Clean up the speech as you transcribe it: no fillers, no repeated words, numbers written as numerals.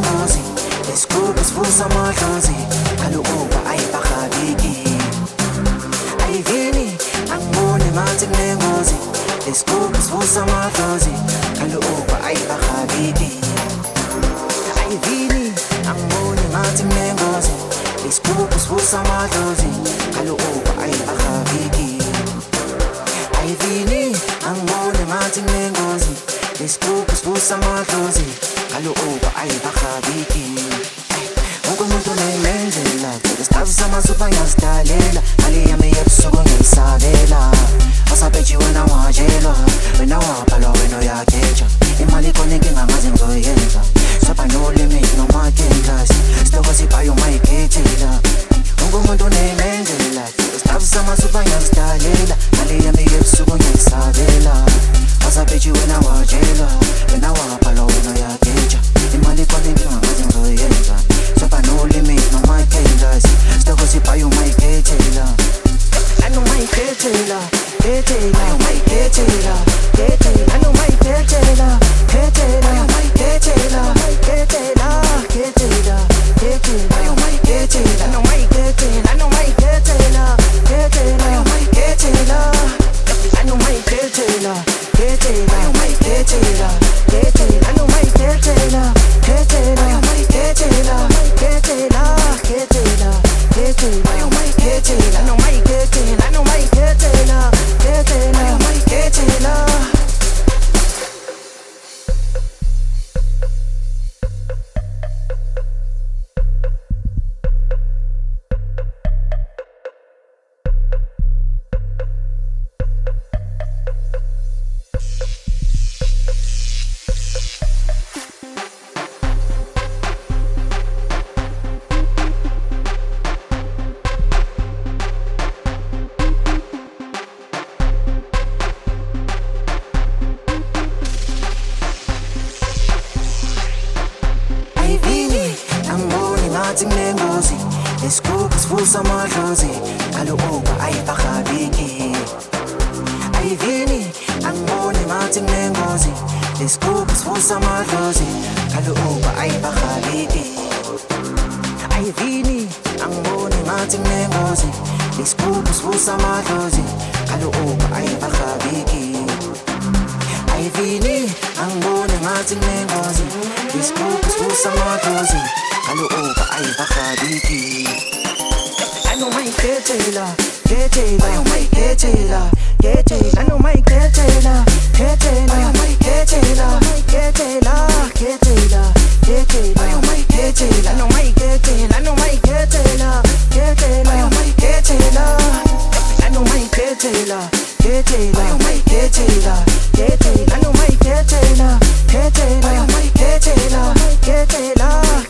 nengozi lesigubhu sivusa amadlozi kalukuba ayibakhabiki ayivini angiboni ngathi kunengozi lesigubhu sivusa amadlozi kalukuba ayibakhabiki ayivini angiboni ngathi kunengozi lesigubhu sivusa amadlozi kalukuba ayibakhabiki ayivini angiboni ngathi kunengozi lesigubhu sivusa amadlozi kalukuba ayibakhabiki wonke umuntu unendlela isikhathi samasupa ngiyasidalela mali yami yebusuku ngiyisabela asabheji wena wajelwa wena wabhalwa wena uyageja imali khona inkinga ngaze ngizoyenza sapa no limit no market class sitoko sibhayo mayikhethela wonke umuntu unendlela isikhathi samasupa ngiyasidalela mali yami yebusuku ngiyisabela asabheji wena wajelwa wena wabhalwa wena uyageja imali khona inkinga ngaze ngizoyenza sapa no limit no market class sitoko sibhayo mayikhethela I know my ketela, ketela, my ketela, ketela. I know my ketela, ketela, my ketela, ketela, ketela, ketela. I know my ketela, I know my ketela, I know my ketela, ketela, my ketela. I know my ketela, ketela, my ketela, ketela. I know my ketela, ketela, my ketela, ketela, ketela, ketela. I know my ketela, I know my ketela, I know my ketela, ketela, I know my ketela. Nengozi lesigubhu sivusa amadlozi kalukuba ayibakhabiki ayivini angiboni ngathi kunengozi lesigubhu sivusa amadlozi kalukuba ayibakhabiki ayivini angiboni ngathi kunengozi lesigubhu sivusa amadlozi kalukuba ayibakhabiki ayivini angiboni ngathi kunengozi lesigubhu sivusa amadlozi kalukuba ayibakhabiki I know my ketela, ketela, I know my ketela, ketela. I know my ketela, ketela, I know my ketela, ketela, ketela, ketela. I know my ketela, I know my ketela, I know my ketela, ketela. I know my ketela, I know my ketela, ketela, I know my ketela, ketela. I know my ketela, ketela, I know my ketela, ketela.